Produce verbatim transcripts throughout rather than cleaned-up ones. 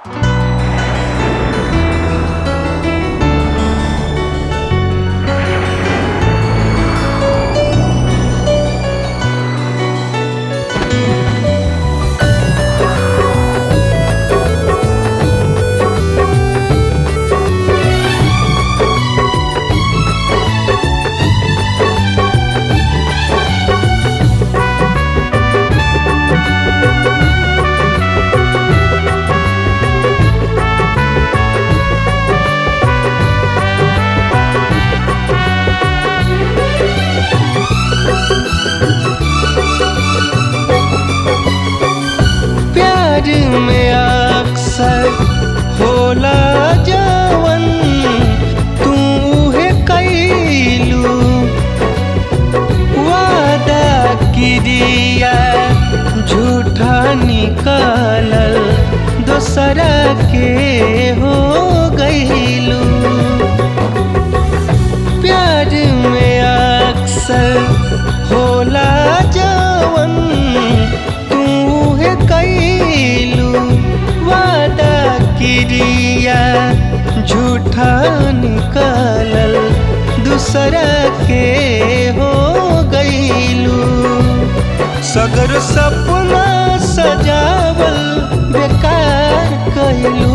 प्यार में अक्सर होला जवन तू है कैलू, वादा किरिया झूठा निकालल दोसरा के हो गईलू। प्यार में अक्सर होला जवन तू है कैलू, वादा किरिया झूठा निकालल दूसरा के हो गईलू। सगर सपना सजावल बेकार कैलू,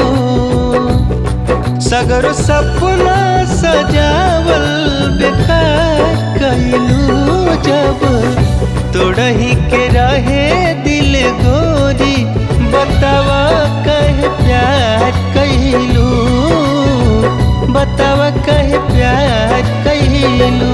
सगर सपना सजावल बेकार कैलू। जब तोड़ही के रहे दिल गोरी, बतावा कहे प्यार कैलू, बतावा कहे प्यार कैलू।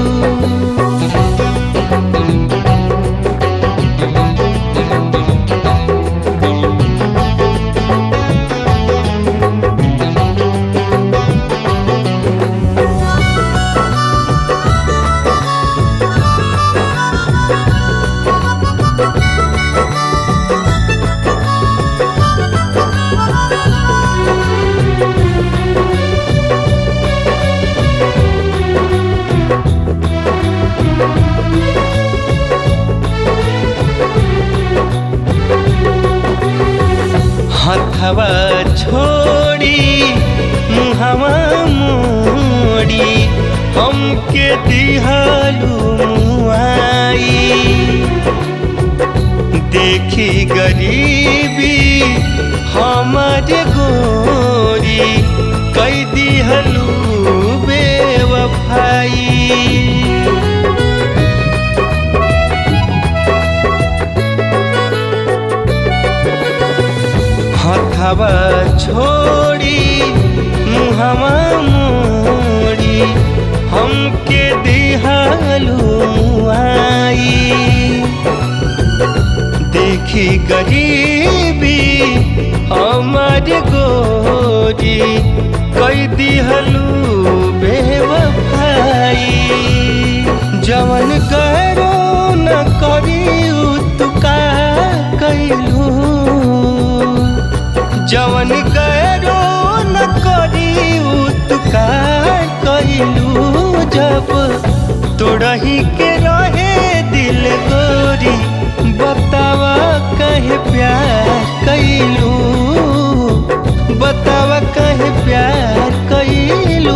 हथवा छोड़ी मुहवा मोड़ी हमके दिहालू मुआई। देखी गरीबी हमारे गोरी कई दिहलू बेवफाई। हथवा छोड़ी मुहवा मोड़ी हमके दिहालू मुआई। देखी गरीबी हमारे गोरी कई दिहलू बेवफाई। जवन करो न करी तू का कैलू, जवन करो न करी तू का कैलू। जब तोड़ही के रहे दिल गोरी, बतावा कहे प्यार कैलू, बतावा कहे प्यार कैलू।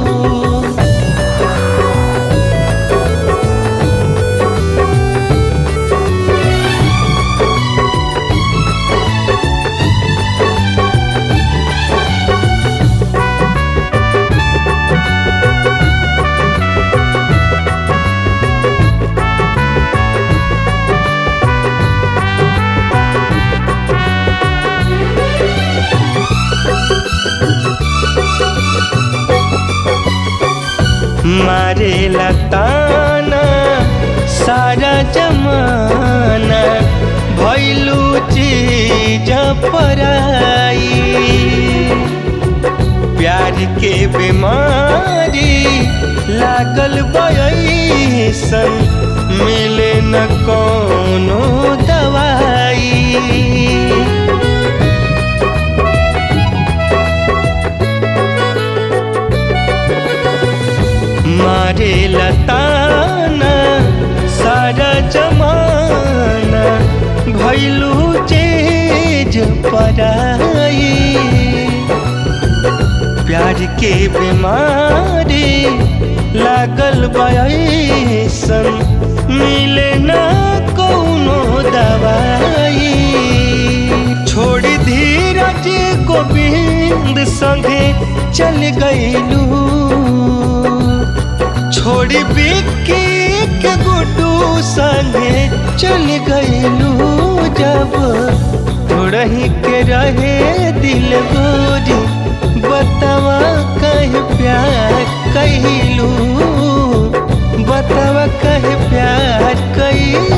मारे लताना सारा जमाना, भइलू चीज पराई। प्यार के बीमारी लागल बयसन, मिले न कोनो दवाई। मारे लताना सारा जमाना, भइलू चीज पराई। के बीमारी लागल बयसन मिले ना कौनो दवाई। छोड़ धीरज गोविंद संगे चल गईलू, छोड़ बिक्की के गुड्डू संगे चल गईलू। जब थोड़ही के रहे दिल गोरी बतावा कहे प्यार कैलू, बतावा कहे प्यार कैलू।